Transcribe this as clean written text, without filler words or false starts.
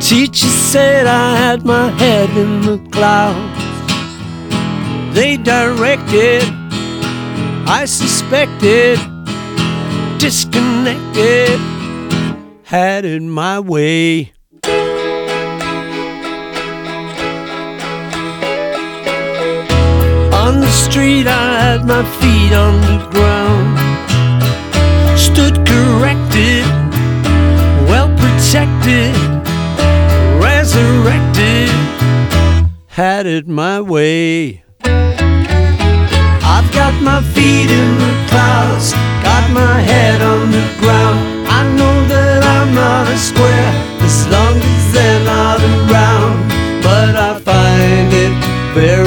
Teacher said I had my head in the clouds. They directed, I suspected, disconnected, had it my way. On the street I had my feet on the ground, stood corrected, well protected, resurrected, had it my way. I've got my feet in the clouds, got my head on the ground. I know that I'm not a square as long as they're not around, but I find it very